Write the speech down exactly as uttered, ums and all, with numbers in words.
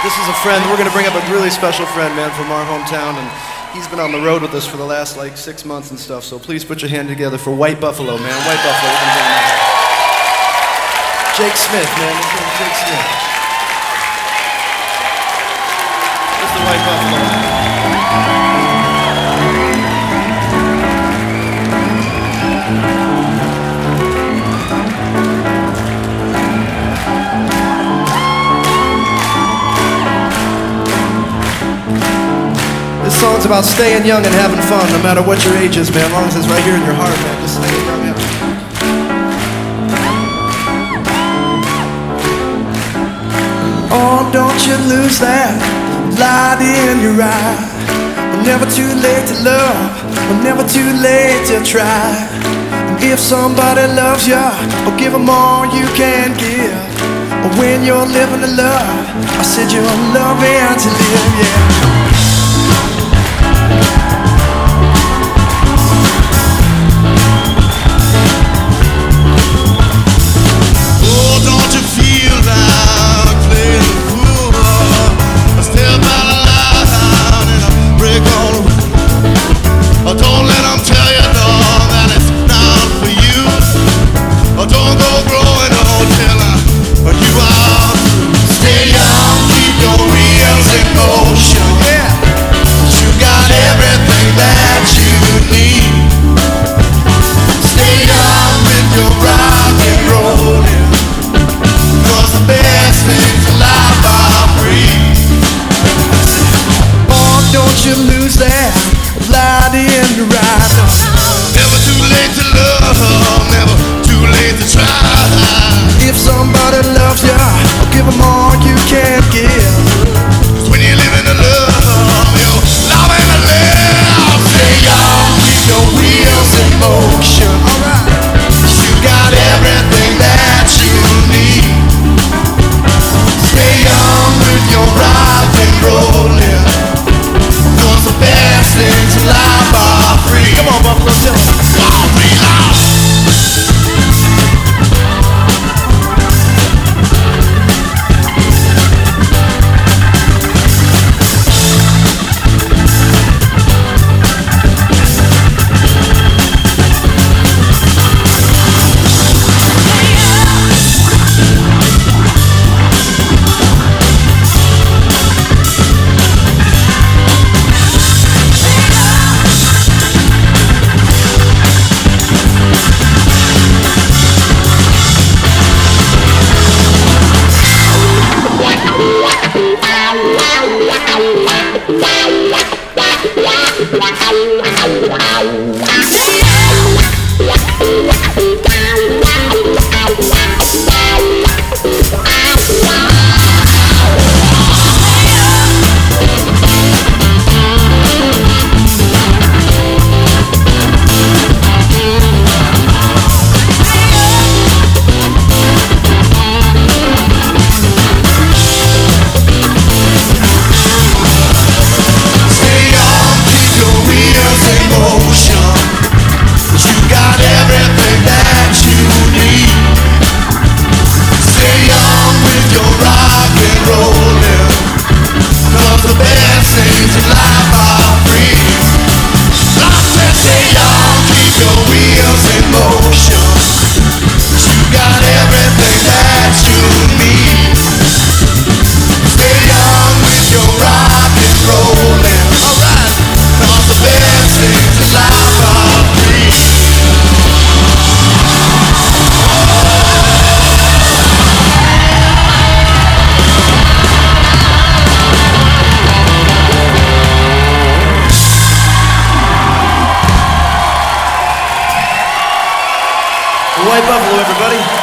This is a friend. We're going to bring up a really special friend, man, from our hometown, and he's been on the road with us for the last, like, six months and stuff, so please put your hand together for White Buffalo, man. White Buffalo. We're gonna bring him out. Jake Smith, man. His name's Jake Smith. This is the White Buffalo. This song's about staying young and having fun, no matter what your age is, man. As long as it's right here in your heart, man. Just stay young and having fun. Oh, don't you lose that light in your eye. We're never too late to love. We're never too late to try. And if somebody loves you, or give them all you can give. Or when you're living to love, I said you're loving to live, yeah. You lose that light in your eyes. Never too late to love, never too late to try. If somebody loves you, give them all you can give. 'Cause when you live in the love, you're loving to live. Stay young, keep your wheels in motion. Alright, you got everything that you need. Stay young with your rock and rollin'. The best things in life are free. Come on, Buffalo, tell us. Don't be lost. White Buffalo, everybody.